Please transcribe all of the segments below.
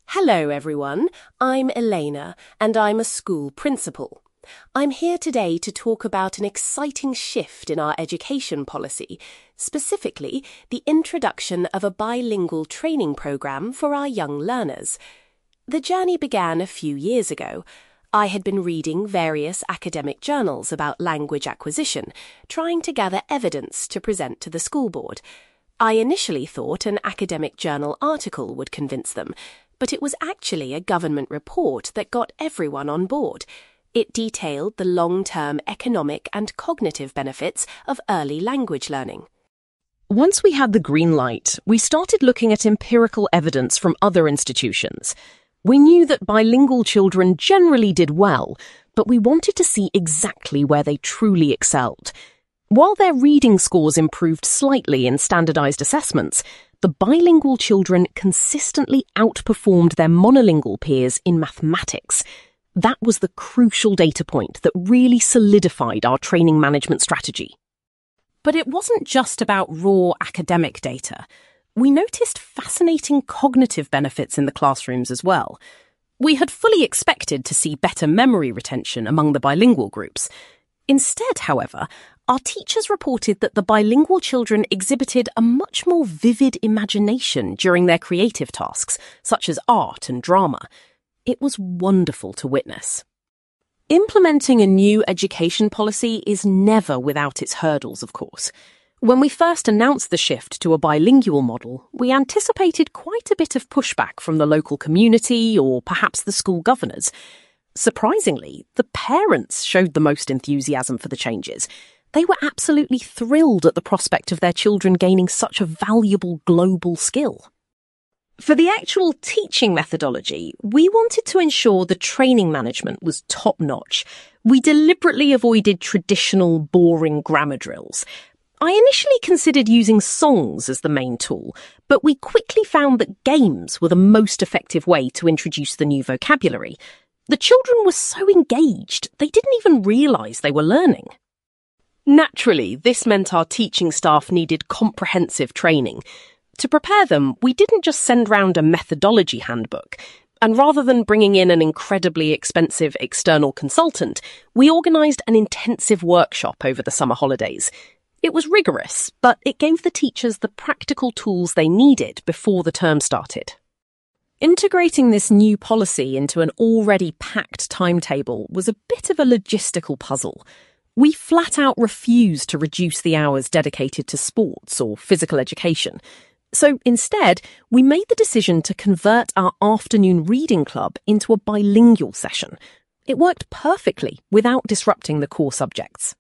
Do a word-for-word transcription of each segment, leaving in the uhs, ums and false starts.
Hello everyone, I'm Elena and I'm a school principal. I'm here today to talk about an exciting shift in our education policy, specifically the introduction of a bilingual training programme for our young learners. The journey began a few years ago. I had been reading various academic journals about language acquisition, trying to gather evidence to present to the school board. I initially thought an academic journal article would convince them, but it was actually a government report that got everyone on board. It detailed the long-term economic and cognitive benefits of early language learning. Once we had the green light, we started looking at empirical evidence from other institutions. We knew that bilingual children generally did well, but we wanted to see exactly where they truly excelled. While their reading scores improved slightly in standardized assessments, the bilingual children consistently outperformed their monolingual peers in mathematics. That was the crucial data point that really solidified our training management strategy. But it wasn't just about raw academic data. We noticed fascinating cognitive benefits in the classrooms as well. We had fully expected to see better memory retention among the bilingual groups. Instead, however, our teachers reported that the bilingual children exhibited a much more vivid imagination during their creative tasks, such as art and drama. It was wonderful to witness. Implementing a new education policy is never without its hurdles, of course. When we first announced the shift to a bilingual model, we anticipated quite a bit of pushback from the local community or perhaps the school governors. Surprisingly, the parents showed the most enthusiasm for the changes. They were absolutely thrilled at the prospect of their children gaining such a valuable global skill. For the actual teaching methodology, we wanted to ensure the training management was top-notch. We deliberately avoided traditional, boring grammar drills. I initially considered using songs as the main tool, but we quickly found that games were the most effective way to introduce the new vocabulary. The children were so engaged, they didn't even realise they were learning. Naturally, this meant our teaching staff needed comprehensive training. To prepare them, we didn't just send round a methodology handbook, and rather than bringing in an incredibly expensive external consultant, we organised an intensive workshop over the summer holidays. It was rigorous, but it gave the teachers the practical tools they needed before the term started. Integrating this new policy into an already packed timetable was a bit of a logistical puzzle. We flat out refused to reduce the hours dedicated to sports or physical education. So instead, we made the decision to convert our afternoon reading club into a bilingual session. It worked perfectly without disrupting the core subjects.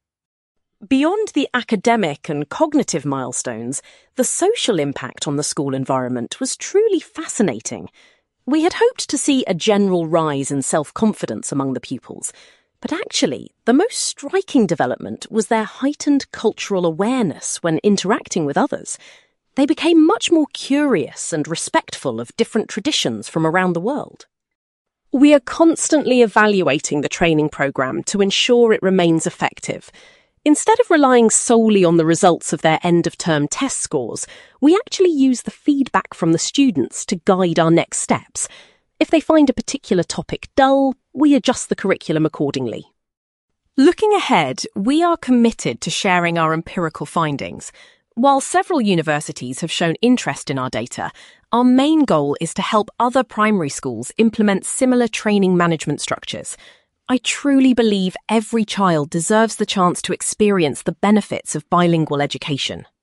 Beyond the academic and cognitive milestones, the social impact on the school environment was truly fascinating. We had hoped to see a general rise in self-confidence among the pupils, but actually, the most striking development was their heightened cultural awareness when interacting with others. They became much more curious and respectful of different traditions from around the world. We are constantly evaluating the training programme to ensure it remains effective. Instead of relying solely on the results of their end-of-term test scores, we actually use the feedback from the students to guide our next steps. If they find a particular topic dull, we adjust the curriculum accordingly. Looking ahead, we are committed to sharing our empirical findings. While several universities have shown interest in our data, our main goal is to help other primary schools implement similar training management structures. I truly believe every child deserves the chance to experience the benefits of bilingual education.